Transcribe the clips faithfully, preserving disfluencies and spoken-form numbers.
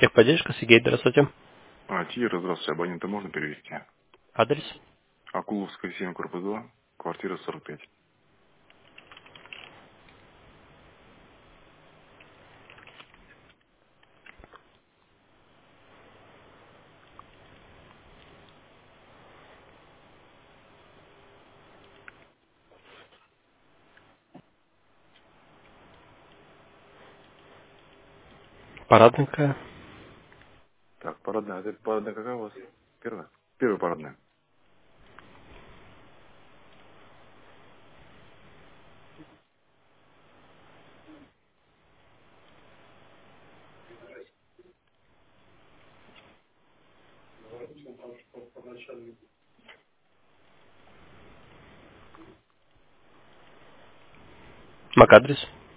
Техподдержка, Сергей, здравствуйте. А, Тира, здравствуйте, абонента можно перевести? Адрес? Акуловская, семь, корпус два, квартира сорок пять. Парадная какая? Так, парадная, это парадная какая у вас? Первая? Первая парадная. МАК-адрес?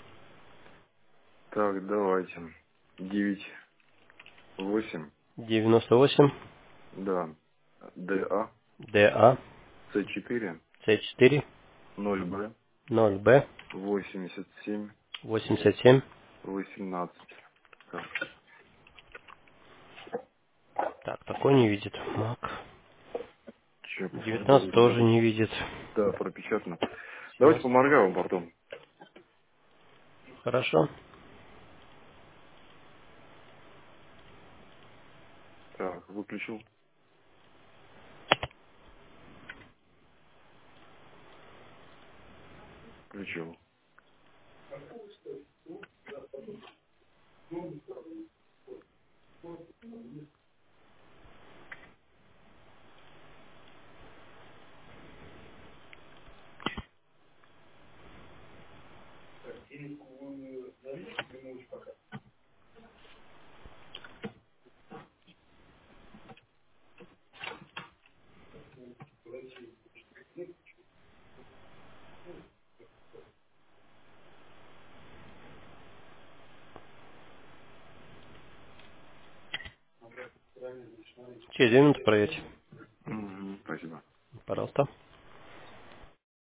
Так, давайте. Девять, восемь, девяносто восемь, да. ДА, ДА, С четыре, С4, ноль Б, ноль Б, восемьдесят семь, восемьдесят семь. восемнадцать. Так, Так, такой не видит. МАК. сейчас девятнадцать посмотрю. тоже не видит. Да, пропечатано. Давайте семнадцать. поморгаем потом. Хорошо. Так, выключил. Включил. Через две минуты проверьте. Угу, спасибо. Пожалуйста.